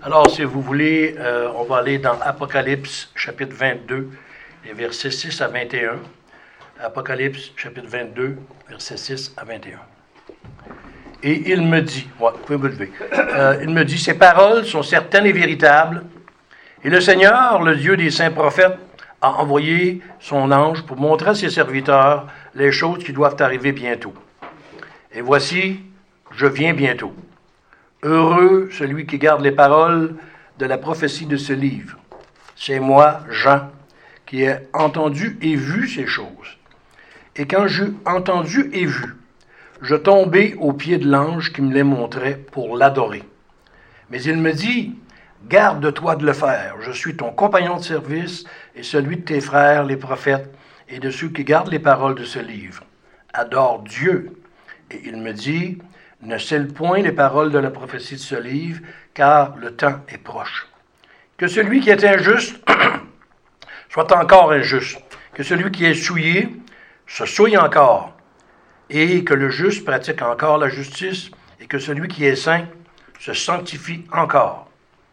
Alors, si vous voulez, on va aller dans Apocalypse, chapitre 22, les versets 6 à 21. Apocalypse, chapitre 22, versets 6 à 21. Et il me dit, vous pouvez vous lever, il me dit, ces paroles sont certaines et véritables, et le Seigneur, le Dieu des saints prophètes, a envoyé son ange pour montrer à ses serviteurs les choses qui doivent arriver bientôt. Et voici, je viens bientôt. Heureux celui qui garde les paroles de la prophétie de ce livre. C'est moi, Jean, qui ai entendu et vu ces choses. Et quand j'eus entendu et vu, je tombai aux pieds de l'ange qui me les montrait pour l'adorer. Mais il me dit, garde-toi de le faire. Je suis ton compagnon de service et celui de tes frères, les prophètes, et de ceux qui gardent les paroles de ce livre. Adore Dieu. Et il me dit, ne scelle point les paroles de la prophétie de ce livre, car le temps est proche. Que celui qui est injuste soit encore injuste. Que celui qui est souillé se souille encore. Et que le juste pratique encore la justice, et que celui qui est saint se sanctifie encore.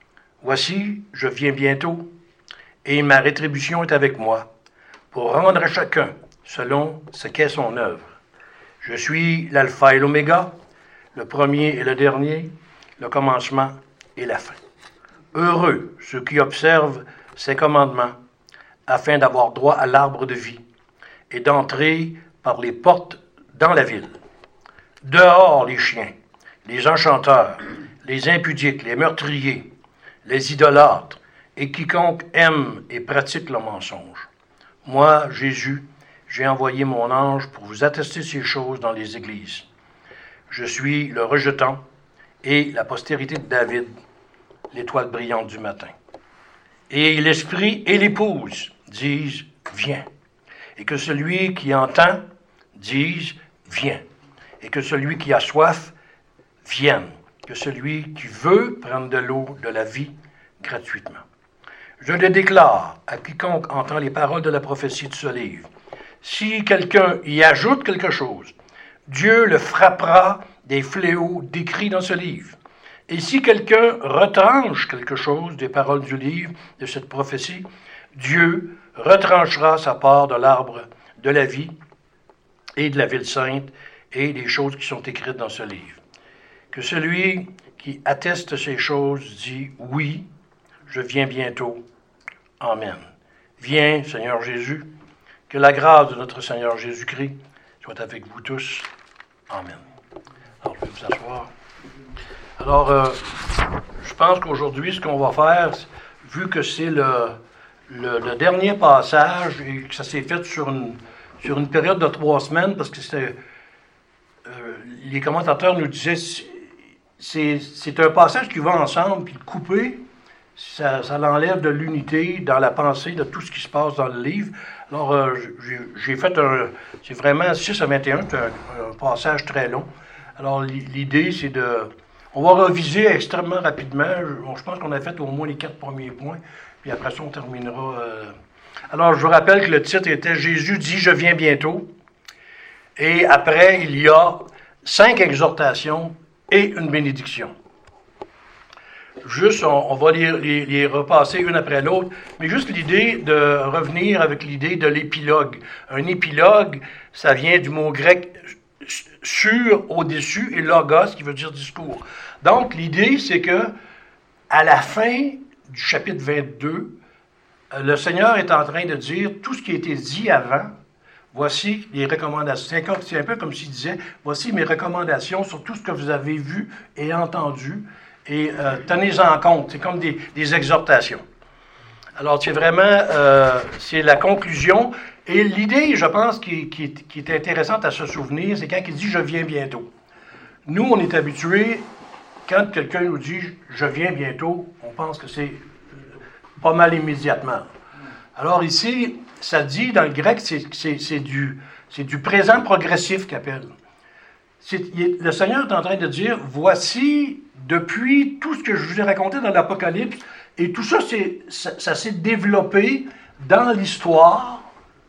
Voici, je viens bientôt, et ma rétribution est avec moi, pour rendre à chacun selon ce qu'est son œuvre. Je suis l'alpha et l'oméga, le premier et le dernier, le commencement et la fin. Heureux ceux qui observent ces commandements, afin d'avoir droit à l'arbre de vie, et d'entrer par les portes dans la ville. Dehors les chiens, les enchanteurs, les impudiques, les meurtriers, les idolâtres, et quiconque aime et pratique le mensonge. Moi, Jésus, j'ai envoyé mon ange pour vous attester ces choses dans les églises. Je suis le rejetant et la postérité de David, l'étoile brillante du matin. Et l'Esprit et l'Épouse disent, viens. Et que celui qui entend dise, viens. Et que celui qui a soif vienne. Que celui qui veut prendre de l'eau de la vie gratuitement. Je le déclare à quiconque entend les paroles de la prophétie de ce livre. Si quelqu'un y ajoute quelque chose, Dieu le frappera des fléaux décrits dans ce livre. Et si quelqu'un retranche quelque chose des paroles du livre, de cette prophétie, Dieu retranchera sa part de l'arbre de la vie et de la ville sainte et des choses qui sont écrites dans ce livre. Que celui qui atteste ces choses dit « Oui, je viens bientôt. Amen. » Viens, Seigneur Jésus, que la grâce de notre Seigneur Jésus-Christ soit avec vous tous. Amen. Alors, je vais vous asseoir. Alors, je pense qu'aujourd'hui, ce qu'on va faire, vu que c'est le dernier passage et que ça s'est fait sur une période de 3 semaines, parce que les commentateurs nous disaient c'est un passage qui va ensemble, puis le couper, ça l'enlève de l'unité dans la pensée de tout ce qui se passe dans le livre. Alors, j'ai fait c'est vraiment 6 à 21, c'est un passage très long. Alors, l'idée, c'est on va reviser extrêmement rapidement. Je pense qu'on a fait au moins les 4 premiers points, puis après ça, on terminera. Alors, je vous rappelle que le titre était « Jésus dit, je viens bientôt ». Et après, il y a 5 exhortations et une bénédiction. Juste, on va les repasser une après l'autre, mais juste l'idée de revenir avec l'idée de l'épilogue. Un épilogue, ça vient du mot grec sur, au-dessus, et logos, qui veut dire discours. Donc, l'idée, c'est que à la fin du chapitre 22, le Seigneur est en train de dire tout ce qui a été dit avant. Voici les recommandations. C'est un peu comme s'il disait, voici mes recommandations sur tout ce que vous avez vu et entendu, et tenez-en compte. C'est comme des exhortations. Alors, c'est vraiment, c'est la conclusion. Et l'idée, je pense, qui est intéressante à se souvenir, c'est quand il dit « je viens bientôt ». Nous, on est habitués, quand quelqu'un nous dit « je viens bientôt », on pense que c'est pas mal immédiatement. Alors ici, ça dit, dans le grec, c'est du présent progressif qu'il appelle. Le Seigneur est en train de dire, voici, depuis tout ce que je vous ai raconté dans l'Apocalypse, et tout ça, ça s'est développé dans l'histoire,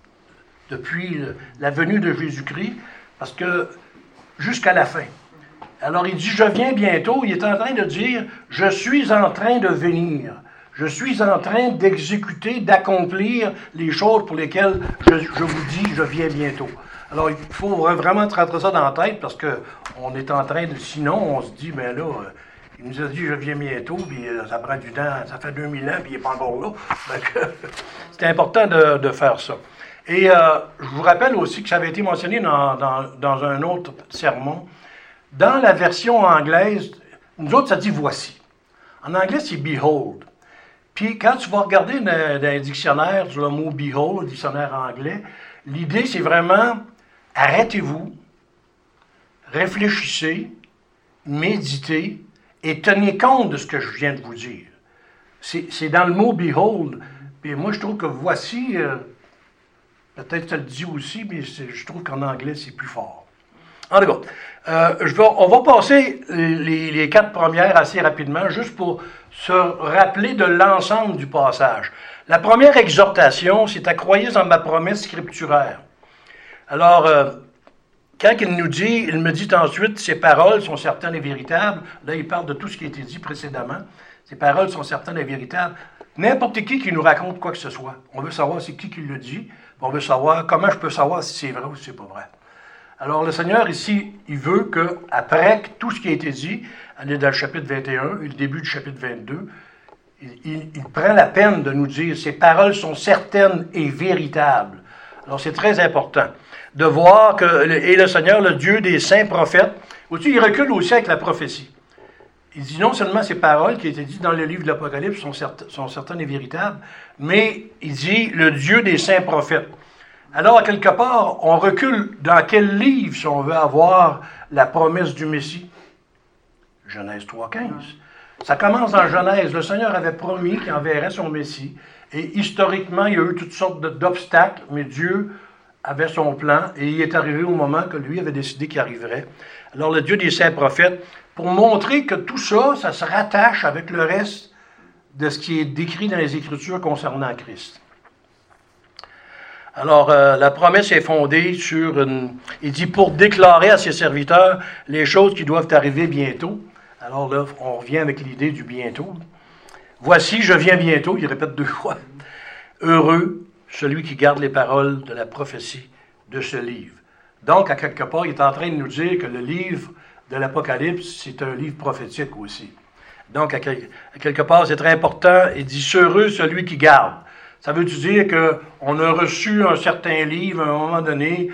depuis la venue de Jésus-Christ, parce que jusqu'à la fin. Alors il dit, je viens bientôt. Il est en train de dire, je suis en train de venir. Je suis en train d'exécuter, d'accomplir les choses pour lesquelles je vous dis, je viens bientôt. Alors, il faut vraiment rentrer ça dans la tête parce qu'on est en train de... Sinon, on se dit, ben là, il nous a dit, je viens bientôt, puis ça prend du temps, ça fait 2000 ans, puis il n'est pas encore là. C'est important de faire ça. Et je vous rappelle aussi que ça avait été mentionné dans un autre sermon. Dans la version anglaise, nous autres, ça dit voici. En anglais, c'est behold. Puis quand tu vas regarder dans un dictionnaire sur le mot behold, le dictionnaire anglais, l'idée, c'est vraiment arrêtez-vous, réfléchissez, méditez et tenez compte de ce que je viens de vous dire. C'est dans le mot behold. Puis moi, je trouve que voici, peut-être que ça le dit aussi, mais je trouve qu'en anglais, c'est plus fort. En tout cas, on va passer les 4 premières assez rapidement, juste pour se rappeler de l'ensemble du passage. La première exhortation, c'est à croire en ma promesse scripturaire. Alors, quand il me dit ensuite, ces paroles sont certaines et véritables. Là, il parle de tout ce qui a été dit précédemment. Ces paroles sont certaines et véritables. N'importe qui nous raconte quoi que ce soit. On veut savoir c'est qui le dit. On veut savoir comment je peux savoir si c'est vrai ou si c'est pas vrai. Alors, le Seigneur, ici, il veut qu'après tout ce qui a été dit, on est dans le chapitre 21 et le début du chapitre 22, il prend la peine de nous dire ces paroles sont certaines et véritables. Alors, c'est très important de voir que le Seigneur, le Dieu des saints prophètes, aussi, il recule aussi avec la prophétie. Il dit non seulement ces paroles qui étaient dites dans le livre de l'Apocalypse sont certaines et véritables, mais il dit le Dieu des saints prophètes. Alors, à quelque part, on recule dans quel livre si on veut avoir la promesse du Messie? Genèse 3,15. Ça commence dans Genèse. Le Seigneur avait promis qu'il enverrait son Messie. Et historiquement, il y a eu toutes sortes d'obstacles, mais Dieu avait son plan et il est arrivé au moment que lui avait décidé qu'il arriverait. Alors, le Dieu des saints prophètes, pour montrer que tout ça, ça se rattache avec le reste de ce qui est décrit dans les Écritures concernant Christ. Alors, la promesse est fondée sur il dit pour déclarer à ses serviteurs les choses qui doivent arriver bientôt. Alors là, on revient avec l'idée du bientôt. Voici, je viens bientôt, il répète 2 fois. Heureux celui qui garde les paroles de la prophétie de ce livre. Donc, à quelque part, il est en train de nous dire que le livre de l'Apocalypse, c'est un livre prophétique aussi. Donc, à quelque part, c'est très important. Il dit heureux celui qui garde. Ça veut dire qu'on a reçu un certain livre à un moment donné,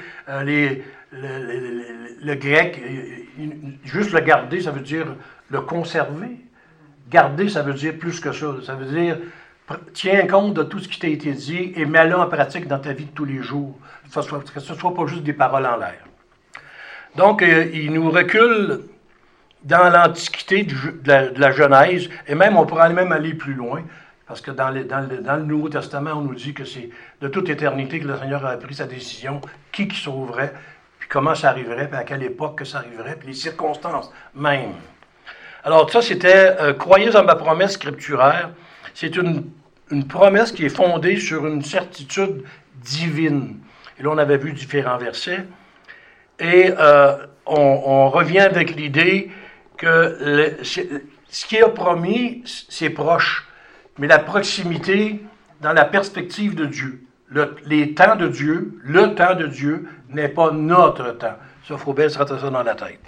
le grec, juste le garder, ça veut dire le conserver. Garder, ça veut dire plus que ça. Ça veut dire, tiens compte de tout ce qui t'a été dit et mets-le en pratique dans ta vie de tous les jours. Que ce ne soit pas juste des paroles en l'air. Donc, il nous recule dans l'Antiquité de la Genèse, et même, on pourrait même aller plus loin. Parce que dans le Nouveau Testament, on nous dit que c'est de toute éternité que le Seigneur a pris sa décision, qui sauverait, puis comment ça arriverait, puis à quelle époque que ça arriverait, puis les circonstances même. Alors ça, c'était « Croyez en ma promesse scripturaire ». C'est une promesse qui est fondée sur une certitude divine. Et là, on avait vu différents versets. Et on revient avec l'idée que ce qui est promis, c'est proche. Mais la proximité dans la perspective de Dieu. Les temps de Dieu, le temps de Dieu n'est pas notre temps. Ça, il faut bien se rentrer ça dans la tête.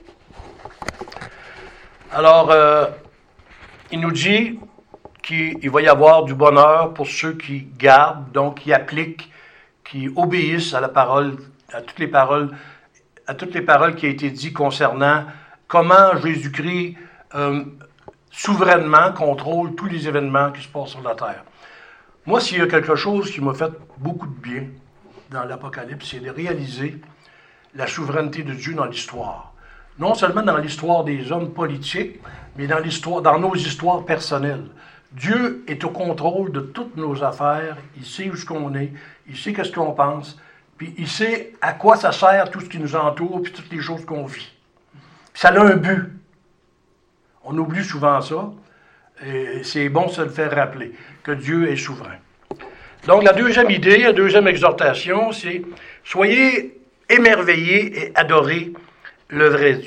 Alors, il nous dit qu'il va y avoir du bonheur pour ceux qui gardent, donc qui appliquent, qui obéissent à la parole, à toutes les paroles qui ont été dites concernant comment Jésus-Christ souverainement contrôle tous les événements qui se passent sur la terre. Moi, s'il y a quelque chose qui m'a fait beaucoup de bien dans l'Apocalypse, c'est de réaliser la souveraineté de Dieu dans l'histoire. Non seulement dans l'histoire des hommes politiques, mais dans nos histoires personnelles. Dieu est au contrôle de toutes nos affaires, il sait où on est, il sait ce qu'on pense, puis il sait à quoi ça sert tout ce qui nous entoure, puis toutes les choses qu'on vit. Puis ça a un but. On oublie souvent ça, et c'est bon de se le faire rappeler, que Dieu est souverain. Donc, la deuxième idée, la deuxième exhortation, c'est « Soyez émerveillés et adorez le vrai Dieu ».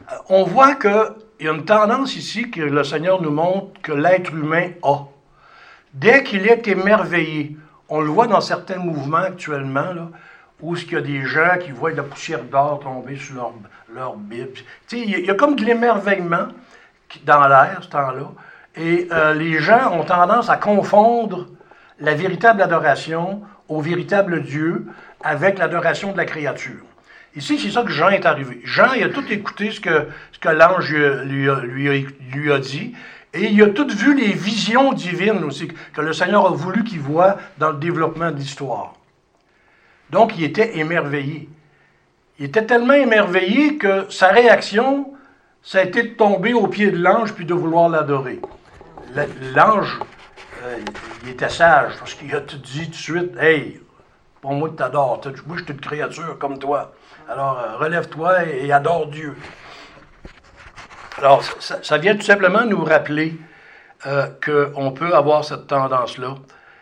On voit qu'il y a une tendance ici que le Seigneur nous montre que l'être humain a. Dès qu'il est émerveillé, on le voit dans certains mouvements actuellement, là, où il y a des gens qui voient de la poussière d'or tomber sur leur Bible. Il y a comme de l'émerveillement dans l'air, ce temps-là. Et les gens ont tendance à confondre la véritable adoration au véritable Dieu avec l'adoration de la créature. Ici, c'est ça que Jean est arrivé. Jean, il a tout écouté ce que l'ange lui a dit, et il a tout vu les visions divines aussi, que le Seigneur a voulu qu'il voie dans le développement de l'histoire. Donc, il était émerveillé. Il était tellement émerveillé que sa réaction, ça a été de tomber aux pieds de l'ange puis de vouloir l'adorer. L'ange, il était sage parce qu'il a tout dit tout de suite, « Hey, pour moi, tu t'adores. Moi, je suis une créature comme toi. Alors, relève-toi et adore Dieu. » Alors, ça vient tout simplement nous rappeler qu'on peut avoir cette tendance-là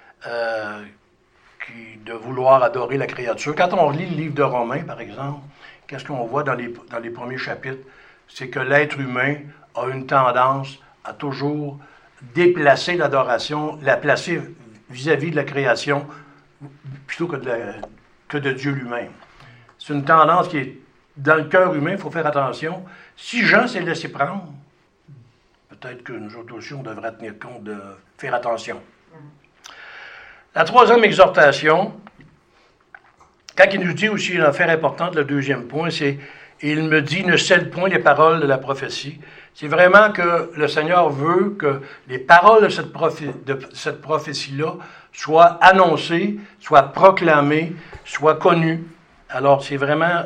de vouloir adorer la créature. Quand on lit le livre de Romains, par exemple, qu'est-ce qu'on voit dans les premiers chapitres? C'est que l'être humain a une tendance à toujours déplacer l'adoration, la placer vis-à-vis de la création plutôt que de Dieu lui-même. C'est une tendance qui est dans le cœur humain, il faut faire attention. Si Jean s'est laissé prendre, peut-être que nous autres aussi, on devrait tenir compte de faire attention. La troisième exhortation, quand il nous dit aussi une affaire importante, le deuxième point, c'est « Il me dit, ne scelle point les paroles de la prophétie ». C'est vraiment que le Seigneur veut que les paroles de cette prophétie-là soient annoncées, soient proclamées, soient connues. Alors, c'est vraiment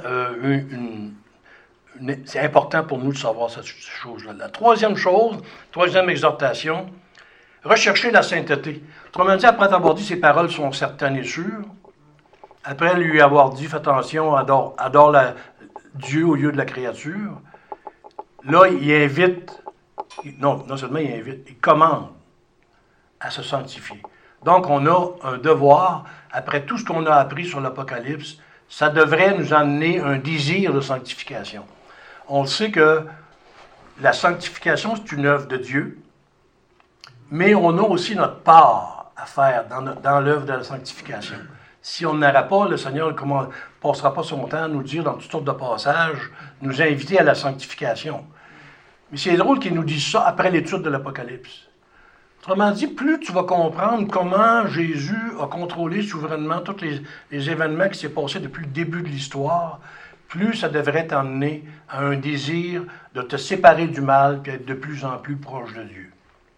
c'est important pour nous de savoir cette chose-là. La troisième chose, troisième exhortation, rechercher la sainteté. Autrement dit, après avoir dit ces paroles sont certaines et sûres, après lui avoir dit, fais attention, adore Dieu au lieu de la créature, là, il invite, non seulement il invite, il commande à se sanctifier. Donc, on a un devoir, après tout ce qu'on a appris sur l'Apocalypse, ça devrait nous amener un désir de sanctification. On sait que la sanctification, c'est une œuvre de Dieu, mais on a aussi notre part à faire dans l'œuvre de la sanctification. Si on n'aurait pas, le Seigneur ne passera pas son temps à nous dire dans toutes sortes de passages, nous inviter à la sanctification. Mais c'est drôle qu'il nous dise ça après l'étude de l'Apocalypse. Autrement dit, plus tu vas comprendre comment Jésus a contrôlé souverainement tous les événements qui s'est passés depuis le début de l'histoire, plus ça devrait t'emmener à un désir de te séparer du mal et être de plus en plus proche de Dieu.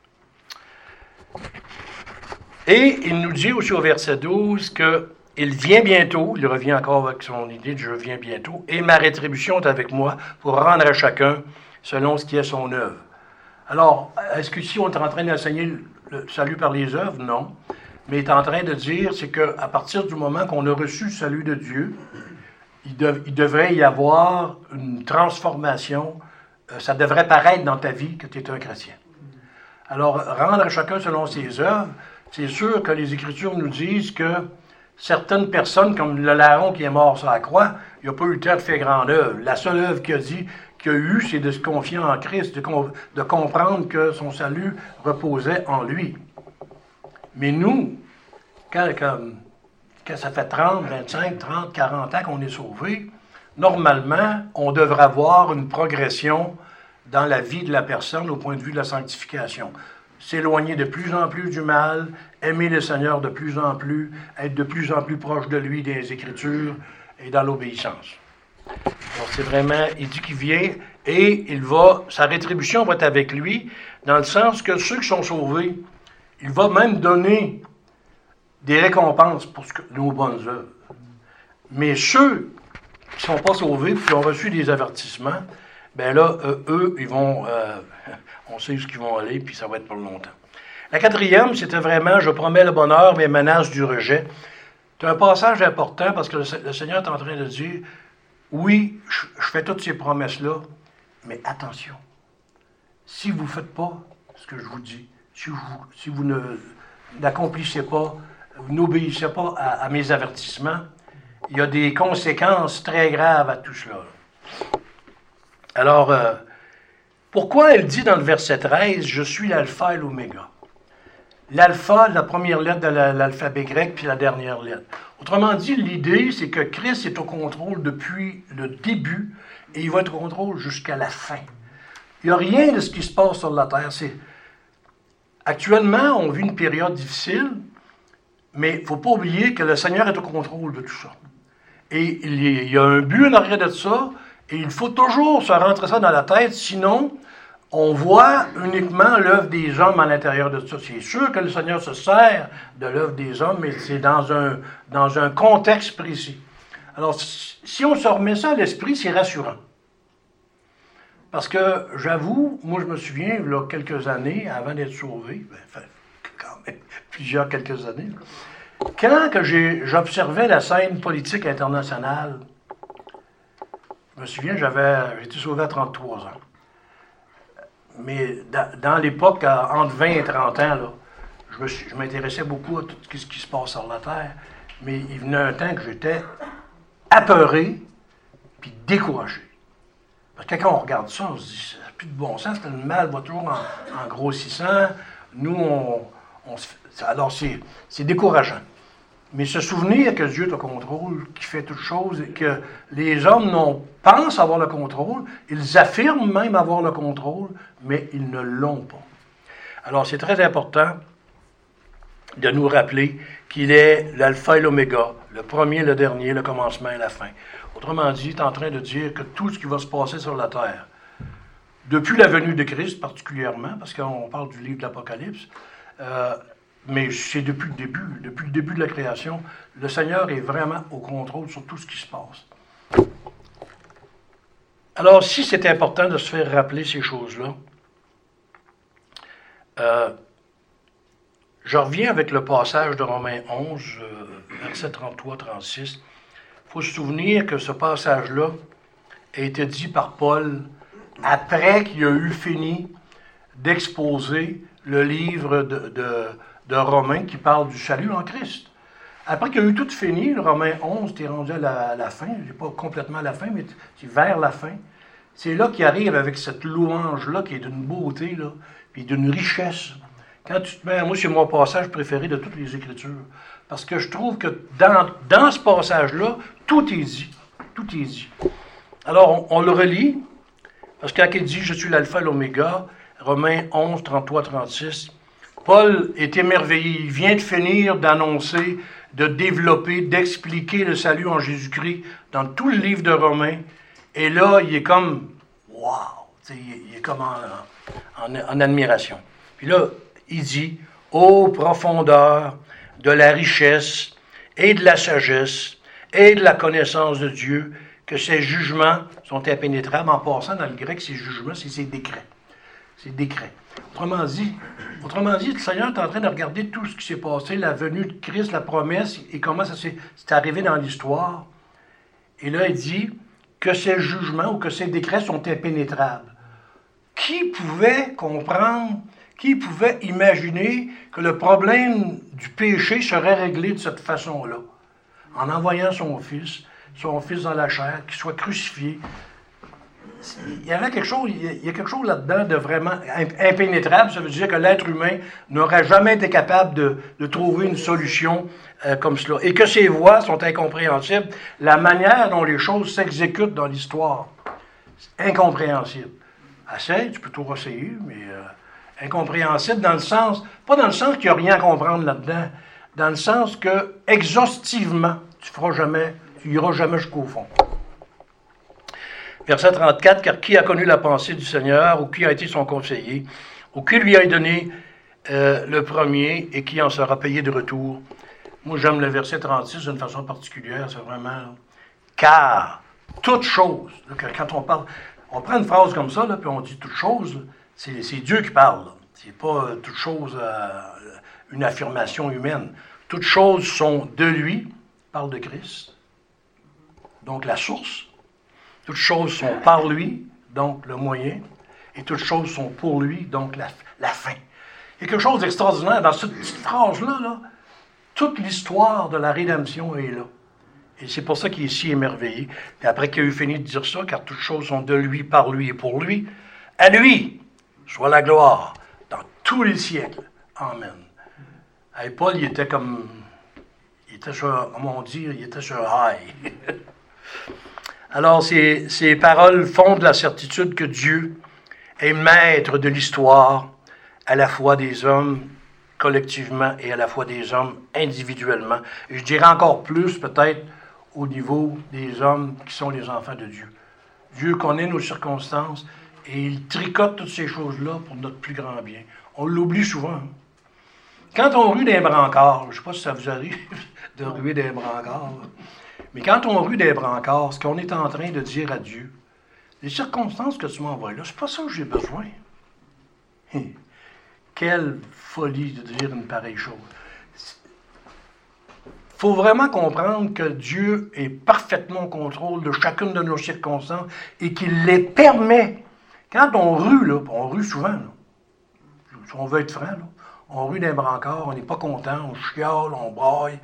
Et il nous dit aussi au verset 12 qu'il vient bientôt, il revient encore avec son idée de « je viens bientôt », et ma rétribution est avec moi pour rendre à chacun selon ce qui est son œuvre. Alors, est-ce qu'ici on est en train d'enseigner le salut par les œuvres? Non. Mais il est en train de dire, c'est qu'à partir du moment qu'on a reçu le salut de Dieu, il devrait y avoir une transformation. Ça devrait paraître dans ta vie que tu es un chrétien. Alors, rendre à chacun selon ses œuvres, c'est sûr que les Écritures nous disent que certaines personnes, comme le larron qui est mort sur la croix, il n'a pas eu le temps de faire grande œuvre. La seule œuvre qu'il a eu, c'est de se confier en Christ, de comprendre que son salut reposait en lui. Mais nous, quand ça fait 30, 25, 30, 40 ans qu'on est sauvés, normalement, on devrait avoir une progression dans la vie de la personne au point de vue de la sanctification. S'éloigner de plus en plus du mal, aimer le Seigneur de plus en plus, être de plus en plus proche de lui dans les Écritures et dans l'obéissance. Donc c'est vraiment, il dit qu'il vient et sa rétribution va être avec lui, dans le sens que ceux qui sont sauvés, il va même donner des récompenses pour nos bonnes œuvres. Mais ceux qui ne sont pas sauvés, qui ont reçu des avertissements, bien là, eux, ils vont, on sait où ils vont aller, puis ça va être pour longtemps. La quatrième, c'était vraiment « Je promets le bonheur, mais menace du rejet ». C'est un passage important parce que le Seigneur est en train de dire « Oui, je fais toutes ces promesses-là, mais attention, si vous ne faites pas ce que je vous dis, si vous n'accomplissez pas, vous n'obéissez pas à mes avertissements, il y a des conséquences très graves à tout cela. » Alors, pourquoi elle dit dans le verset 13, « Je suis l'alpha et l'oméga ». L'alpha, la première lettre de l'alphabet grec, puis la dernière lettre. Autrement dit, l'idée, c'est que Christ est au contrôle depuis le début et il va être au contrôle jusqu'à la fin. Il n'y a rien de ce qui se passe sur la terre. Actuellement, on vit une période difficile, mais il ne faut pas oublier que le Seigneur est au contrôle de tout ça. Et il y a un but en arrière de ça, et il faut toujours se rentrer ça dans la tête, sinon on voit uniquement l'œuvre des hommes à l'intérieur de ça. C'est sûr que le Seigneur se sert de l'œuvre des hommes, mais c'est dans un contexte précis. Alors, si on se remet ça à l'esprit, c'est rassurant. Parce que, j'avoue, moi je me souviens, il y a quelques années, avant d'être sauvé, quand même quelques années, quand j'observais la scène politique internationale, je me souviens, j'ai été sauvé à 33 ans. Mais dans l'époque, entre 20 et 30 ans, là, je m'intéressais beaucoup à tout ce qui se passe sur la Terre, mais il venait un temps que j'étais apeuré puis découragé. Parce que quand on regarde ça, on se dit, ça n'a plus de bon sens, le mal va toujours en grossissant. Nous, alors c'est décourageant. Mais se souvenir que Dieu est au contrôle, qu'il fait toutes choses, et que les hommes pensent avoir le contrôle, ils affirment même avoir le contrôle, mais ils ne l'ont pas. Alors c'est très important de nous rappeler qu'il est l'alpha et l'oméga, le premier, le dernier, le commencement et la fin. Autrement dit, il est en train de dire que tout ce qui va se passer sur la terre, depuis la venue de Christ particulièrement, parce qu'on parle du livre de l'Apocalypse, mais c'est depuis le début de la création, le Seigneur est vraiment au contrôle sur tout ce qui se passe. Alors, si c'est important de se faire rappeler ces choses-là, je reviens avec le passage de Romains 11, versets 33-36. Il faut se souvenir que ce passage-là a été dit par Paul après qu'il a eu fini d'exposer le livre de Romains qui parle du salut en Christ. Après qu'il a eu tout fini, le Romains 11, t'es rendu à la fin, c'est pas complètement à la fin, mais c'est vers la fin. C'est là qu'il arrive avec cette louange-là qui est d'une beauté, là, puis d'une richesse. Quand tu te mets, moi, c'est mon passage préféré de toutes les Écritures. Parce que je trouve que dans ce passage-là, tout est dit. Tout est dit. Alors, on le relit, parce que quand il dit « Je suis l'alpha et l'oméga », Romains 11, 33-36, Paul est émerveillé. Il vient de finir d'annoncer, de développer, d'expliquer le salut en Jésus-Christ dans tout le livre de Romains. Et là, il est comme « wow », il est comme en admiration. Puis là, il dit « Ô profondeur de la richesse et de la sagesse et de la connaissance de Dieu, que ses jugements sont impénétrables. » En passant, dans le grec, ces jugements, c'est ses décrets. C'est décret. Autrement dit, le Seigneur est en train de regarder tout ce qui s'est passé, la venue de Christ, la promesse, et comment ça s'est arrivé dans l'histoire. Et là, il dit que ces jugements ou que ces décrets sont impénétrables. Qui pouvait comprendre, qui pouvait imaginer que le problème du péché serait réglé de cette façon-là? En envoyant son fils dans la chair, qu'il soit crucifié. Il y a quelque chose là-dedans de vraiment impénétrable. Ça veut dire que l'être humain n'aurait jamais été capable de trouver une solution comme cela. Et que ses voies sont incompréhensibles. La manière dont les choses s'exécutent dans l'histoire, c'est incompréhensible. Essaye, tu peux tout essayer, mais incompréhensible dans le sens, pas dans le sens qu'il n'y a rien à comprendre là-dedans, dans le sens que, exhaustivement, tu n'iras jamais jusqu'au fond. Verset 34, « Car qui a connu la pensée du Seigneur, ou qui a été son conseiller, ou qui lui a donné le premier, et qui en sera payé de retour. » Moi, j'aime le verset 36 d'une façon particulière, c'est vraiment « Car toute chose », quand on parle, on prend une phrase comme ça, là, puis on dit « toute chose », c'est Dieu qui parle. C'est pas toute chose, une affirmation humaine. Toutes choses sont de lui, parle de Christ, donc la source. Toutes choses sont par lui, donc le moyen, et toutes choses sont pour lui, donc la fin. Il y a quelque chose d'extraordinaire dans cette petite phrase-là. Là, toute l'histoire de la rédemption est là. Et c'est pour ça qu'il est si émerveillé. Et après qu'il a eu fini de dire ça, car toutes choses sont de lui, par lui et pour lui, à lui soit la gloire dans tous les siècles. Amen. Et Paul, il était comme... Il était sur, comme on dit, il était sur high. Alors, ces paroles fondent la certitude que Dieu est maître de l'histoire, à la fois des hommes collectivement et à la fois des hommes individuellement. Et je dirais encore plus, peut-être, au niveau des hommes qui sont les enfants de Dieu. Dieu connaît nos circonstances et il tricote toutes ces choses-là pour notre plus grand bien. On l'oublie souvent. Hein? Quand on rue des brancards, je ne sais pas si ça vous arrive de ruer des brancards, mais quand on rue des brancards, ce qu'on est en train de dire à Dieu, les circonstances que tu m'envoies là, c'est pas ça que j'ai besoin. Quelle folie de dire une pareille chose. Il faut vraiment comprendre que Dieu est parfaitement au contrôle de chacune de nos circonstances et qu'il les permet. Quand on rue, là, on rue souvent, là, si on veut être franc, là, on rue d'un brancard, on n'est pas content, on chiale, on braille.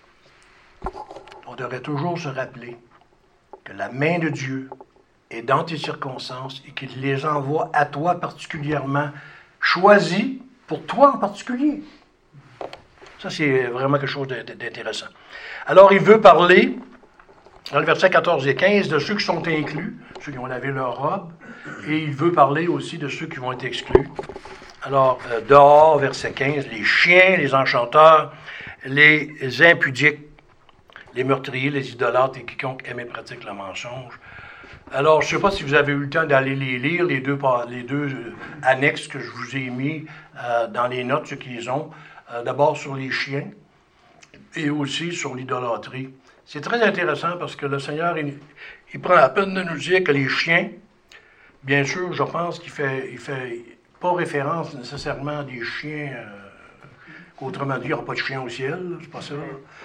On devrait toujours se rappeler que la main de Dieu est dans tes circonstances et qu'il les envoie à toi particulièrement, choisis pour toi en particulier. Ça, c'est vraiment quelque chose d'intéressant. Alors, il veut parler, dans le verset 14 et 15, de ceux qui sont inclus, ceux qui ont lavé leur robe, et il veut parler aussi de ceux qui vont être exclus. Alors, dehors, verset 15, les chiens, les enchanteurs, les impudiques, les meurtriers, les idolâtres et quiconque aime et pratique le mensonge. Alors, je ne sais pas si vous avez eu le temps d'aller les lire, les deux annexes que je vous ai mis dans les notes, ceux qui les ont. D'abord sur les chiens et aussi sur l'idolâtrie. C'est très intéressant parce que le Seigneur, il prend la peine de nous dire que les chiens, bien sûr, je pense qu'il fait pas référence nécessairement à des chiens, qu'autrement dit, il n'y aura pas de chien au ciel, c'est pas ça.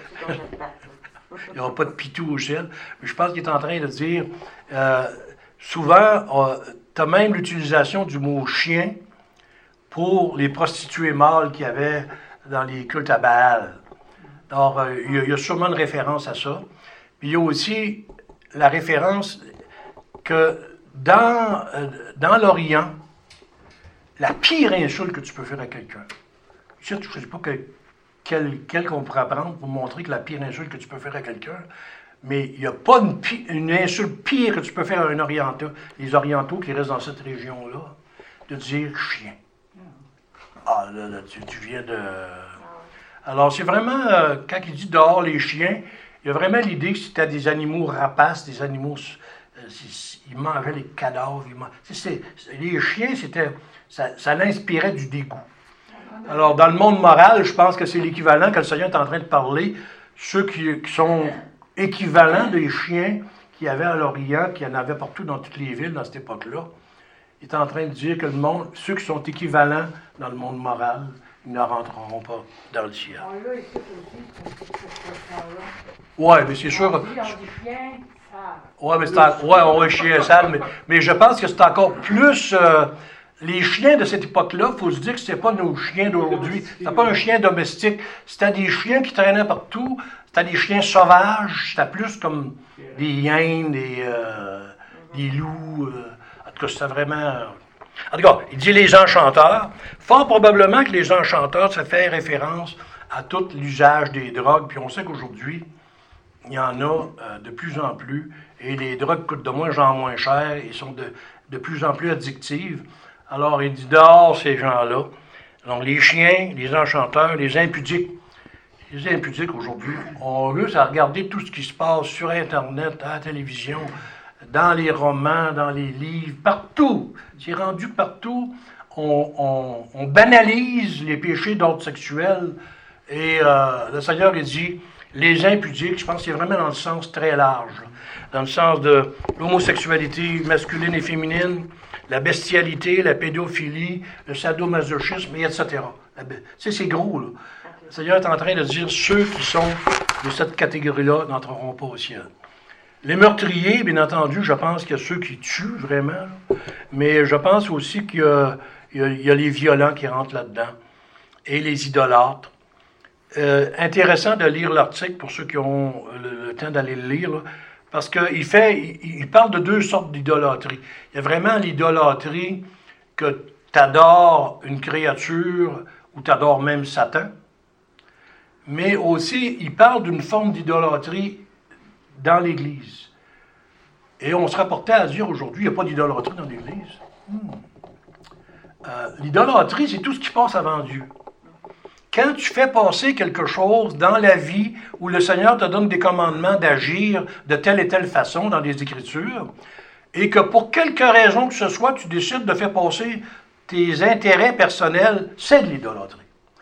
Il n'y aura pas de pitou au ciel. Mais je pense qu'il est en train de dire, souvent, tu as même l'utilisation du mot chien pour les prostituées mâles qu'il y avait dans les cultes à Baal. Alors, il y a sûrement une référence à ça. Puis il y a aussi la référence que dans l'Orient, la pire insulte que tu peux faire à quelqu'un, je ne sais pas quelle qu'on pourrait prendre pour montrer que la pire insulte que tu peux faire à quelqu'un, mais il n'y a pas une insulte pire que tu peux faire à un Oriental, les Orientaux qui restent dans cette région-là, de dire chien. Ah, là, tu viens de... Alors, c'est vraiment, quand il dit dehors les chiens, il y a vraiment l'idée que c'était des animaux rapaces, des animaux... ils mangeaient les cadavres. Les chiens, ça l'inspirait du dégoût. Alors, dans le monde moral, je pense que c'est l'équivalent que le Seigneur est en train de parler. Ceux qui sont équivalents des chiens qu'il y avait à l'Orient, qu'il y en avait partout dans toutes les villes dans cette époque-là. Il est en train de dire que ceux qui sont équivalents dans le monde moral, ils ne rentreront pas dans le ciel. Oui, mais c'est sûr. Oui, mais on est chien sale, mais je pense que c'est encore plus. Les chiens de cette époque-là, il faut se dire que ce n'était pas nos chiens d'aujourd'hui. Ce n'était pas un chien domestique. C'était des chiens qui traînaient partout. C'était des chiens sauvages. C'était plus comme des hyènes, des loups. En tout cas, c'était vraiment... En tout cas, il dit les enchanteurs. Fort probablement que les enchanteurs, ça fait référence à tout l'usage des drogues. Puis on sait qu'aujourd'hui, il y en a de plus en plus. Et les drogues coûtent de moins en moins cher et sont de plus en plus addictives. Alors, il dit dehors ces gens-là. Donc, les chiens, les enchanteurs, les impudiques. Les impudiques, aujourd'hui, on veut à regarder tout ce qui se passe sur Internet, à la télévision, dans les romans, dans les livres, partout. C'est rendu partout. On banalise les péchés d'ordre sexuel. Et le Seigneur, il dit, les impudiques, je pense que c'est vraiment dans le sens très large. Dans le sens de l'homosexualité masculine et féminine, la bestialité, la pédophilie, le sadomasochisme, et etc. C'est gros, là. Le Seigneur est en train de dire ceux qui sont de cette catégorie-là n'entreront pas au ciel. Les meurtriers, bien entendu, je pense qu'il y a ceux qui tuent vraiment, là. Mais je pense aussi qu'il y a les violents qui rentrent là-dedans, et les idolâtres. intéressant de lire l'article pour ceux qui ont le temps d'aller le lire, là, parce qu'il parle de deux sortes d'idolâtrie. Il y a vraiment l'idolâtrie que tu adores une créature ou tu adores même Satan, mais aussi il parle d'une forme d'idolâtrie dans l'Église. Et on se rapportait à dire aujourd'hui, il n'y a pas d'idolâtrie dans l'Église. L'idolâtrie, c'est tout ce qui passe avant Dieu. Quand tu fais passer quelque chose dans la vie où le Seigneur te donne des commandements d'agir de telle et telle façon dans les Écritures, et que pour quelque raison que ce soit, tu décides de faire passer tes intérêts personnels, c'est de l'idolâtrie.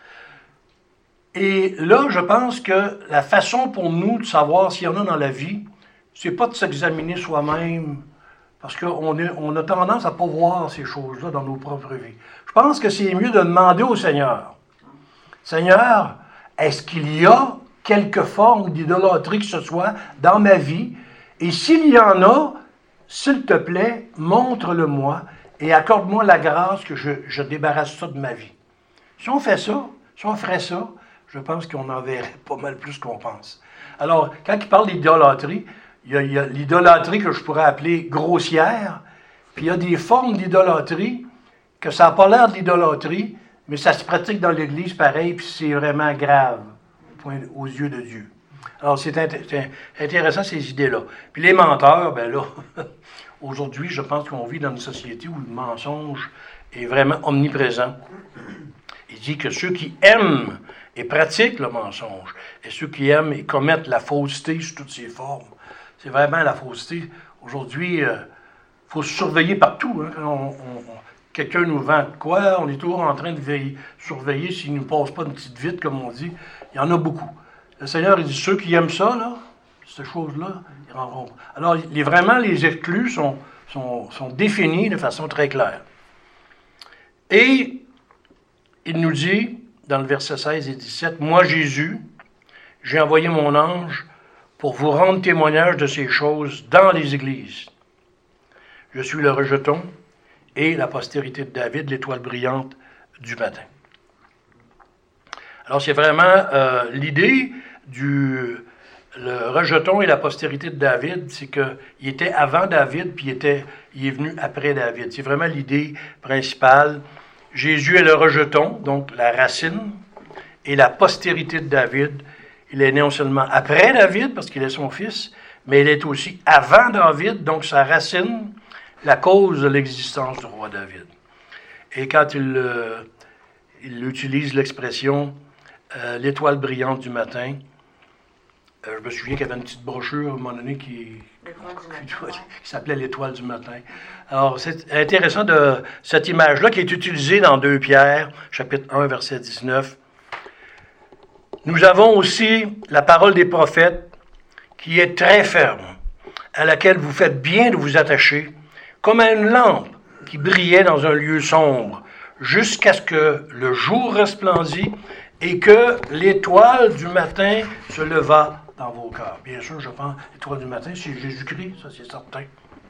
Et là, je pense que la façon pour nous de savoir s'il y en a dans la vie, c'est pas de s'examiner soi-même, parce qu'on a tendance à ne pas voir ces choses-là dans nos propres vies. Je pense que c'est mieux de demander au Seigneur, Seigneur, est-ce qu'il y a quelque forme d'idolâtrie que ce soit dans ma vie? Et s'il y en a, s'il te plaît, montre-le-moi et accorde-moi la grâce que je débarrasse ça de ma vie. Si on fait ça, si on ferait ça, je pense qu'on en verrait pas mal plus qu'on pense. Alors, quand il parle d'idolâtrie, il y a l'idolâtrie que je pourrais appeler grossière, puis il y a des formes d'idolâtrie que ça n'a pas l'air de l'idolâtrie, mais ça se pratique dans l'Église pareil, puis c'est vraiment grave aux yeux de Dieu. Alors, c'est intéressant ces idées-là. Puis les menteurs, ben là, aujourd'hui, je pense qu'on vit dans une société où le mensonge est vraiment omniprésent. Il dit que ceux qui aiment et pratiquent le mensonge, et ceux qui aiment et commettent la fausseté sous toutes ses formes, c'est vraiment la fausseté. Aujourd'hui, il faut se surveiller partout. Hein, quand quelqu'un nous vend quoi, on est toujours en train de surveiller s'il ne nous passe pas une petite vitre, comme on dit. Il y en a beaucoup. Le Seigneur, il dit, ceux qui aiment ça, là, ces choses-là, ils rendront. Alors, vraiment, les exclus sont définis de façon très claire. Et il nous dit, dans le verset 16 et 17, « Moi, Jésus, j'ai envoyé mon ange pour vous rendre témoignage de ces choses dans les églises. Je suis le rejeton et la postérité de David, l'étoile brillante du matin. » Alors, c'est vraiment l'idée le rejeton et la postérité de David, c'est qu'il était avant David, puis il est venu après David. C'est vraiment l'idée principale. Jésus est le rejeton, donc la racine, et la postérité de David. Il est né non seulement après David, parce qu'il est son fils, mais il est aussi avant David, donc sa racine, la cause de l'existence du roi David. Et quand il utilise l'expression l'étoile brillante du matin, je me souviens qu'il y avait une petite brochure à un moment donné qui s'appelait l'étoile du matin. Alors, c'est intéressant de cette image-là qui est utilisée dans 2 Pierre, chapitre 1, verset 19. Nous avons aussi la parole des prophètes qui est très ferme, à laquelle vous faites bien de vous attacher, comme à une lampe qui brillait dans un lieu sombre, jusqu'à ce que le jour resplendit et que l'étoile du matin se leva dans vos cœurs. Bien sûr, je pense, l'étoile du matin, c'est Jésus-Christ, ça c'est certain.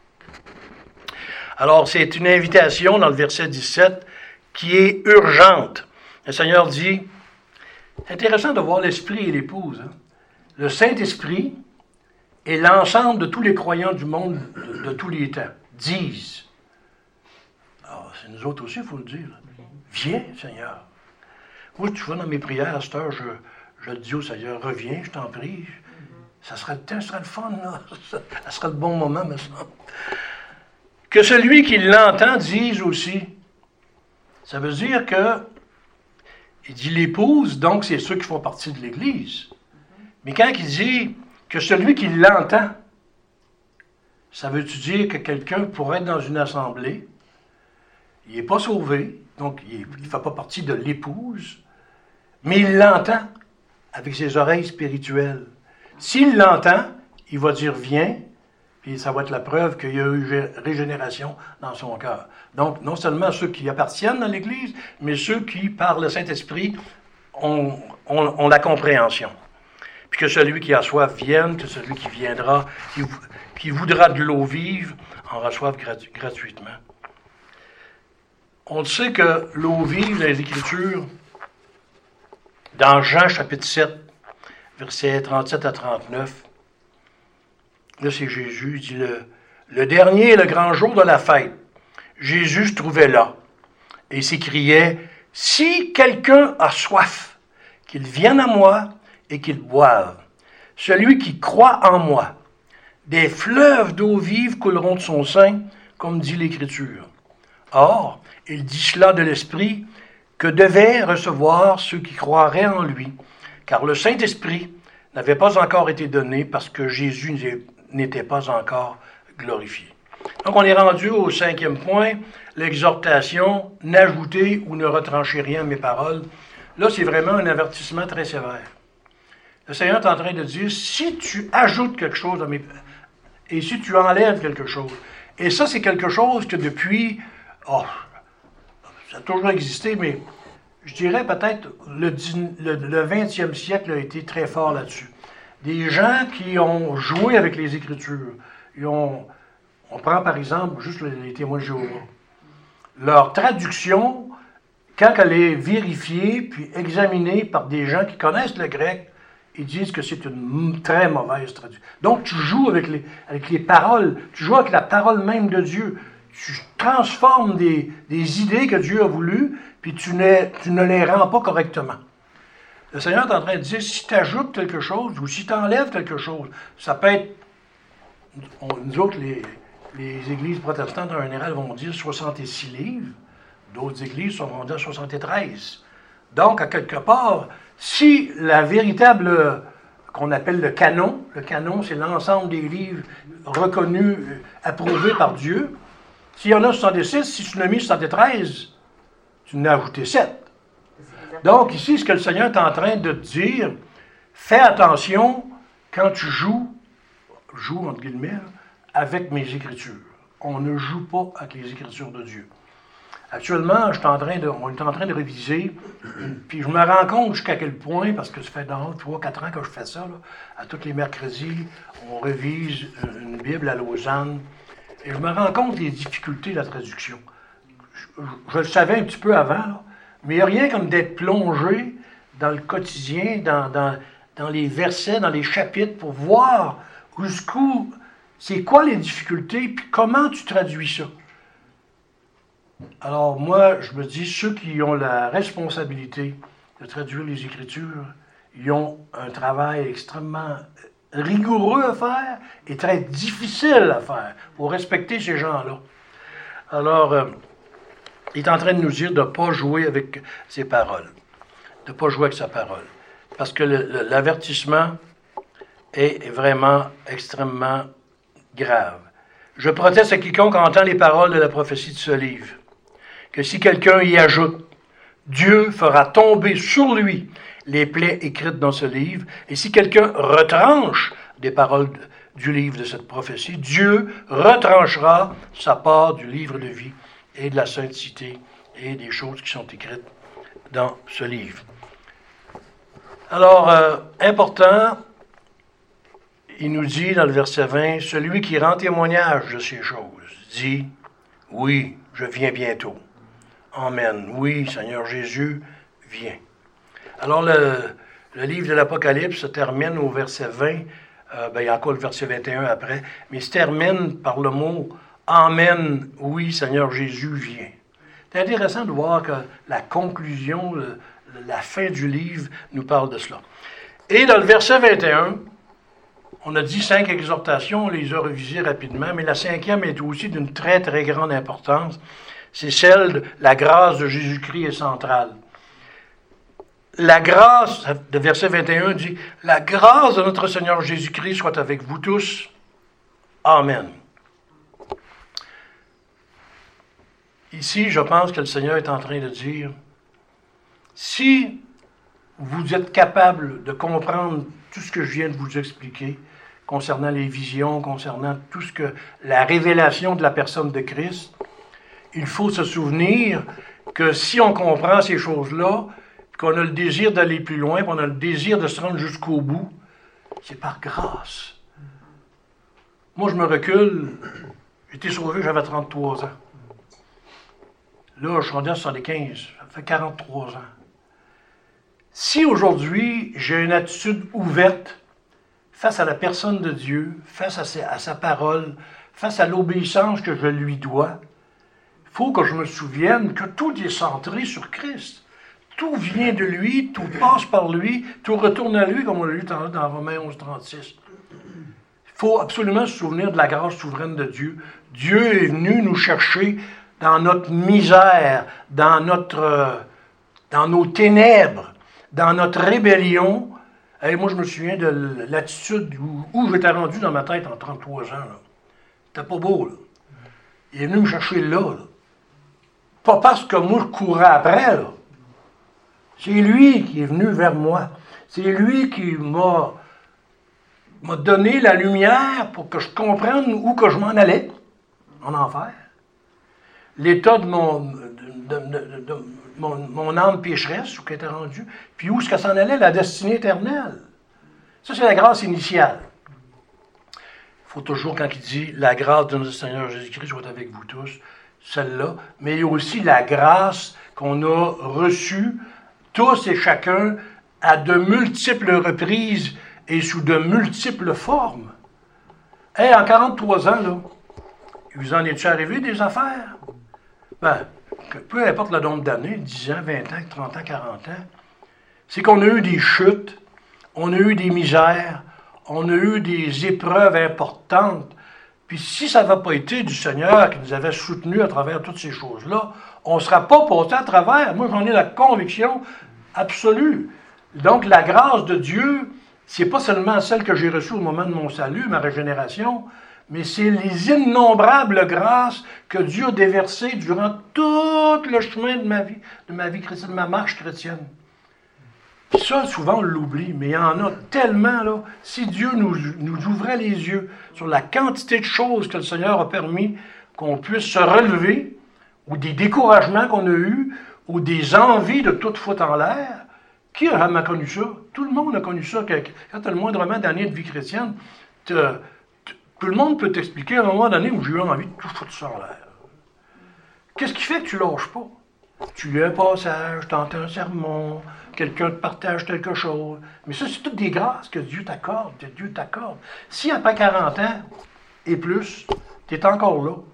Alors, c'est une invitation dans le verset 17 qui est urgente. Le Seigneur dit, c'est intéressant de voir l'Esprit et l'Épouse. Hein? Le Saint-Esprit et l'ensemble de tous les croyants du monde de tous les temps disent, alors c'est nous autres aussi, il faut le dire, viens Seigneur. Moi, tu vois dans mes prières à cette heure, je dis au Seigneur, reviens, je t'en prie. Ça serait le temps, ça serait le fun, là. Ça serait le bon moment, me semble. Que celui qui l'entend dise aussi. Ça veut dire que, il dit l'épouse, donc c'est ceux qui font partie de l'Église. Mais quand il dit que celui qui l'entend, ça veut-tu dire que quelqu'un pourrait être dans une assemblée, il n'est pas sauvé, donc il ne fait pas partie de l'épouse, mais il l'entend avec ses oreilles spirituelles. S'il l'entend, il va dire « viens », puis ça va être la preuve qu'il y a eu régénération dans son cœur. Donc, non seulement ceux qui appartiennent à l'Église, mais ceux qui, par le Saint-Esprit, ont la compréhension. Puis que celui qui a soif vienne, que celui qui viendra, qui voudra de l'eau vive, en reçoive gratuitement. On sait que l'eau vive, dans les Écritures, Dans Jean chapitre 7, versets 37 à 39, là c'est Jésus, il dit le dernier et le grand jour de la fête, Jésus se trouvait là et s'écriait, « Si quelqu'un a soif, qu'il vienne à moi et qu'il boive. Celui qui croit en moi, des fleuves d'eau vive couleront de son sein, comme dit l'Écriture. Or, il dit cela de l'Esprit que devaient recevoir ceux qui croiraient en lui, car le Saint-Esprit n'avait pas encore été donné parce que Jésus n'était pas encore glorifié. » Donc, on est rendu au 5e point, l'exhortation, n'ajoutez ou ne retranchez rien à mes paroles. Là, c'est vraiment un avertissement très sévère. Le Seigneur est en train de dire, si tu ajoutes quelque chose à mes... et si tu enlèves quelque chose, et ça, c'est quelque chose que depuis... ça a toujours existé, mais je dirais peut-être le 20e siècle a été très fort là-dessus. Des gens qui ont joué avec les Écritures. On prend par exemple juste les témoins de Jéhovah. Leur traduction, quand elle est vérifiée puis examinée par des gens qui connaissent le grec, ils disent que c'est une très mauvaise traduction. Donc tu joues avec les paroles, tu joues avec la parole même de Dieu. Tu transformes des idées que Dieu a voulu, puis tu ne les rends pas correctement. Le Seigneur est en train de dire, si tu ajoutes quelque chose ou si tu enlèves quelque chose, ça peut être, nous autres, les églises protestantes en général vont dire 66 livres, d'autres églises vont dire 73. Donc, à quelque part, si la véritable, qu'on appelle le canon c'est l'ensemble des livres reconnus, approuvés par Dieu, s'il y en a 66, si tu en as mis 73, tu en as ajouté 7. Donc, ici, ce que le Seigneur est en train de te dire, fais attention quand tu joues entre guillemets, avec mes Écritures. On ne joue pas avec les Écritures de Dieu. Actuellement, on est en train de réviser, puis je me rends compte jusqu'à quel point, parce que ça fait 3-4 ans que je fais ça, là, à tous les mercredis, on révise une Bible à Lausanne, et je me rends compte des difficultés de la traduction. Je le savais un petit peu avant, là, mais il n'y a rien comme d'être plongé dans le quotidien, dans les versets, dans les chapitres, pour voir jusqu'où, c'est quoi les difficultés, puis comment tu traduis ça. Alors moi, je me dis, ceux qui ont la responsabilité de traduire les Écritures, ils ont un travail extrêmement rigoureux à faire et très difficile à faire pour respecter ces gens-là. Alors, il est en train de nous dire de ne pas jouer avec ses paroles, de ne pas jouer avec sa parole. Parce que l'avertissement est vraiment extrêmement grave. Je proteste à quiconque entend les paroles de la prophétie de ce livre, que si quelqu'un y ajoute, Dieu fera tomber sur lui les plaies écrites dans ce livre, et si quelqu'un retranche des paroles du livre de cette prophétie, Dieu retranchera sa part du livre de vie et de la sainteté et des choses qui sont écrites dans ce livre. Alors, important, il nous dit dans le verset 20, « Celui qui rend témoignage de ces choses dit, oui, je viens bientôt. Amen. Oui, Seigneur Jésus, viens. » Alors, le livre de l'Apocalypse se termine au verset 20, il y a encore le verset 21 après, mais il se termine par le mot « Amen, oui, Seigneur Jésus, viens. » C'est intéressant de voir que la conclusion, la fin du livre nous parle de cela. Et dans le verset 21, on a dit 5 exhortations, on les a revisées rapidement, mais la 5e est aussi d'une très, très grande importance. C'est celle de la grâce de Jésus-Christ est centrale. La grâce, le verset 21 dit, « La grâce de notre Seigneur Jésus-Christ soit avec vous tous. Amen. » Ici, je pense que le Seigneur est en train de dire, si vous êtes capable de comprendre tout ce que je viens de vous expliquer, concernant les visions, concernant tout ce que la révélation de la personne de Christ, il faut se souvenir que si on comprend ces choses-là, qu'on a le désir d'aller plus loin, qu'on a le désir de se rendre jusqu'au bout, c'est par grâce. Moi, je me recule, j'ai été sauvé, j'avais 33 ans. Là, je suis rendu à 75, ça fait 43 ans. Si aujourd'hui j'ai une attitude ouverte face à la personne de Dieu, face à sa parole, face à l'obéissance que je lui dois, il faut que je me souvienne que tout est centré sur Christ. Tout vient de lui, tout passe par lui, tout retourne à lui, comme on l'a lu dans Romains 11:36. Il faut absolument se souvenir de la grâce souveraine de Dieu. Dieu est venu nous chercher dans notre misère, dans nos ténèbres, dans notre rébellion. Et moi, je me souviens de l'attitude où j'étais rendu dans ma tête en 33 ans. C'était pas beau, là. Il est venu me chercher là. Pas parce que moi, je courais après, là. C'est lui qui est venu vers moi. C'est lui qui m'a donné la lumière pour que je comprenne où que je m'en allais, en enfer. L'état de mon âme pécheresse, où qu'elle était rendue, puis où est-ce que s'en allait, la destinée éternelle. Ça, c'est la grâce initiale. Il faut toujours, quand il dit « La grâce de notre Seigneur Jésus-Christ soit avec vous tous », celle-là, mais il y a aussi la grâce qu'on a reçue, tous et chacun, à de multiples reprises et sous de multiples formes. Hey, en 43 ans, là, vous en est-tu arrivé des affaires? Ben, peu importe le nombre d'années, 10 ans, 20 ans, 30 ans, 40 ans, c'est qu'on a eu des chutes, on a eu des misères, on a eu des épreuves importantes. Puis si ça n'avait pas été du Seigneur qui nous avait soutenus à travers toutes ces choses-là, on ne sera pas passé à travers. Moi, j'en ai la conviction absolue. Donc, la grâce de Dieu, c'est pas seulement celle que j'ai reçue au moment de mon salut, ma régénération, mais c'est les innombrables grâces que Dieu a déversées durant tout le chemin de ma vie chrétienne, de ma marche chrétienne. Puis ça, souvent, on l'oublie, mais il y en a tellement, là. Si Dieu nous ouvrait les yeux sur la quantité de choses que le Seigneur a permis qu'on puisse se relever, ou des découragements qu'on a eus, ou des envies de toute foutre en l'air, qui a jamais connu ça? Tout le monde a connu ça. Quand tu as le moindrement d'années de vie chrétienne, tout le monde peut t'expliquer à un moment donné où j'ai eu envie de tout foutre ça en l'air. Qu'est-ce qui fait que tu lâches pas? Tu lis un passage, tu entends un sermon, quelqu'un te partage quelque chose. Mais ça, c'est toutes des grâces que Dieu t'accorde, Si après 40 ans et plus, tu es encore là,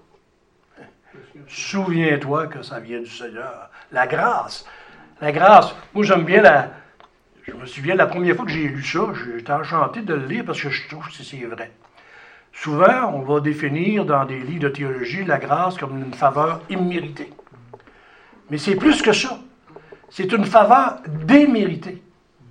souviens-toi que ça vient du Seigneur. La grâce. Moi, j'aime bien je me souviens, la première fois que j'ai lu ça, j'étais enchanté de le lire parce que je trouve que c'est vrai. Souvent, on va définir dans des livres de théologie la grâce comme une faveur imméritée. Mais c'est plus que ça. C'est une faveur déméritée.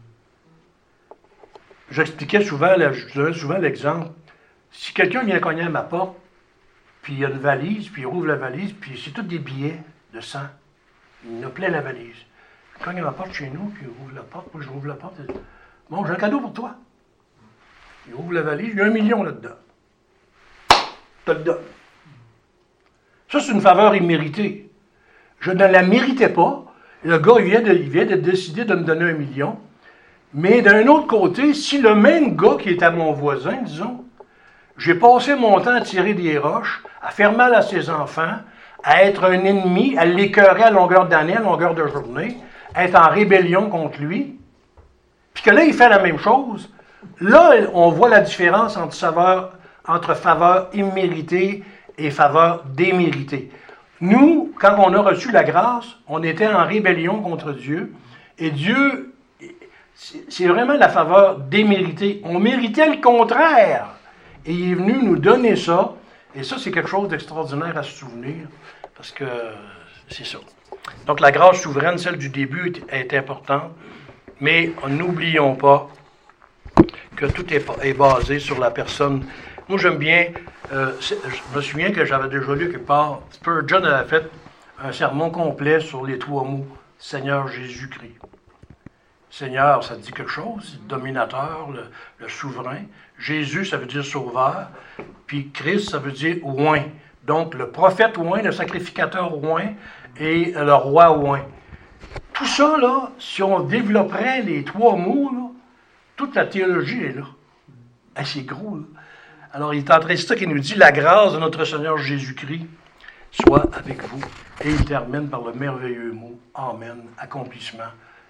Je donnais souvent l'exemple. Si quelqu'un vient cogner à ma porte, puis il y a une valise, puis il rouvre la valise, puis c'est tous des billets de 100. Il a plein la valise. Il cogne à ma porte chez nous, puis il rouvre la porte. Moi, je rouvre la porte. Et dit, bon, j'ai un cadeau pour toi. Il ouvre la valise, il y a 1 million là-dedans. Je te le donne. Ça, c'est une faveur imméritée. Je ne la méritais pas. Le gars, il vient de décider de me donner 1 million. Mais d'un autre côté, si le même gars qui est à mon voisin, disons, j'ai passé mon temps à tirer des roches, à faire mal à ses enfants, à être un ennemi, à l'écœurer à longueur d'année, à longueur de journée, à être en rébellion contre lui, puis que là, il fait la même chose, là, on voit la différence entre faveur imméritée et faveur déméritée. Nous, quand on a reçu la grâce, on était en rébellion contre Dieu, et Dieu, c'est vraiment la faveur déméritée. On méritait le contraire, et il est venu nous donner ça, et ça, c'est quelque chose d'extraordinaire à se souvenir, parce que c'est ça. Donc, la grâce souveraine, celle du début, est importante, mais n'oublions pas que tout est basé sur la personne. Moi, j'aime bien, je me souviens que j'avais déjà lu quelque part, Spurgeon avait fait un sermon complet sur les 3 mots, Seigneur Jésus-Christ. Seigneur, ça dit quelque chose, c'est le dominateur, le souverain. Jésus, ça veut dire sauveur. Puis Christ, ça veut dire oint. Donc, le prophète oint, le sacrificateur oint et le roi oint. Tout ça, là, si on développerait les 3 mots, là, toute la théologie est là. Ah, c'est gros, là. Alors, il est en train de ça qui nous dit « La grâce de notre Seigneur Jésus-Christ soit avec vous. » Et il termine par le merveilleux mot « Amen, accomplissement.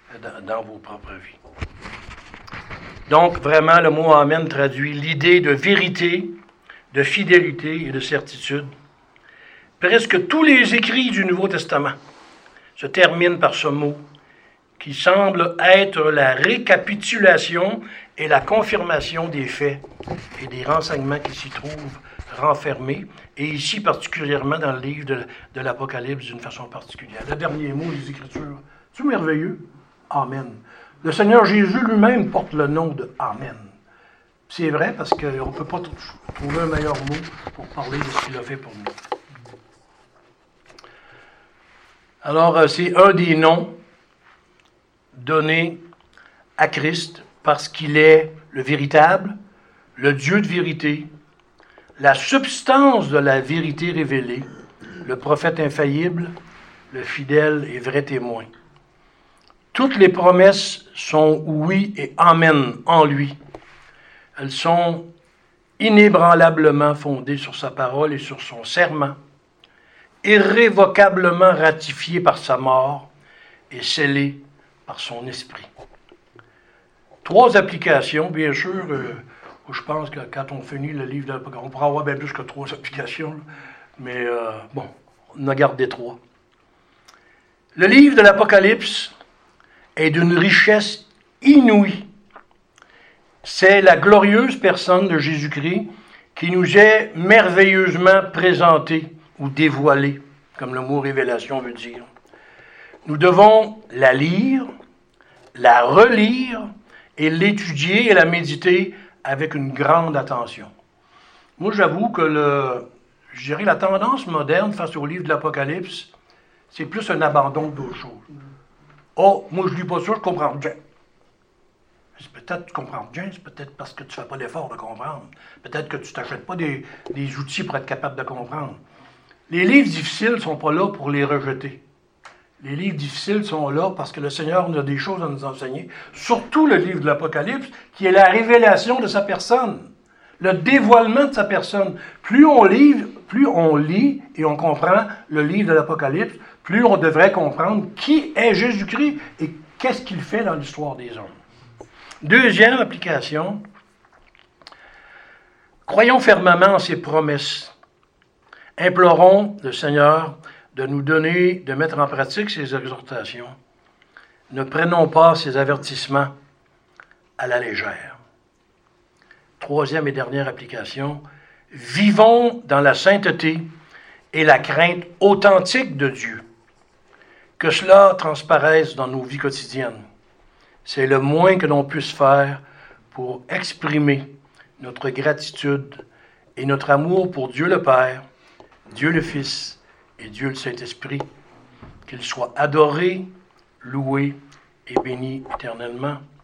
dans vos propres vies. Donc, vraiment, le mot « Amen » traduit l'idée de vérité, de fidélité et de certitude. Presque tous les écrits du Nouveau Testament se terminent par ce mot, qui semble être la récapitulation et la confirmation des faits et des renseignements qui s'y trouvent renfermés, et ici particulièrement dans le livre de l'Apocalypse d'une façon particulière. Le dernier mot des Écritures, c'est merveilleux? Amen. Le Seigneur Jésus lui-même porte le nom de Amen. C'est vrai parce qu'on ne peut pas trouver un meilleur mot pour parler de ce qu'il a fait pour nous. Alors, c'est un des noms donnés à Christ parce qu'il est le véritable, le Dieu de vérité, la substance de la vérité révélée, le prophète infaillible, le fidèle et vrai témoin. Toutes les promesses sont oui et amen en lui. Elles sont inébranlablement fondées sur sa parole et sur son serment, irrévocablement ratifiées par sa mort et scellées par son esprit. 3 applications, bien sûr, je pense que quand on finit le livre de l'Apocalypse, on pourra avoir bien plus que 3 applications, mais bon, on a gardé 3. Le livre de l'Apocalypse est d'une richesse inouïe. C'est la glorieuse personne de Jésus-Christ qui nous est merveilleusement présentée ou dévoilée, comme le mot révélation veut dire. Nous devons la lire, la relire et l'étudier et la méditer avec une grande attention. Moi, j'avoue que je dirais la tendance moderne face au livre de l'Apocalypse, c'est plus un abandon d'autres choses. Oh, moi, je ne lis pas ça, je comprends bien. C'est peut-être que tu comprends bien, c'est peut-être parce que tu ne fais pas l'effort de comprendre. Peut-être que tu ne t'achètes pas des outils pour être capable de comprendre. Les livres difficiles ne sont pas là pour les rejeter. Les livres difficiles sont là parce que le Seigneur a des choses à nous enseigner. Surtout le livre de l'Apocalypse, qui est la révélation de sa personne. Le dévoilement de sa personne. Plus on lit et on comprend le livre de l'Apocalypse, plus on devrait comprendre qui est Jésus-Christ et qu'est-ce qu'il fait dans l'histoire des hommes. Deuxième application, croyons fermement en ses promesses. Implorons le Seigneur de nous donner, de mettre en pratique ses exhortations. Ne prenons pas ses avertissements à la légère. Troisième et dernière application, vivons dans la sainteté et la crainte authentique de Dieu. Que cela transparaisse dans nos vies quotidiennes. C'est le moins que l'on puisse faire pour exprimer notre gratitude et notre amour pour Dieu le Père, Dieu le Fils et Dieu le Saint-Esprit, qu'il soit adoré, loué et béni éternellement.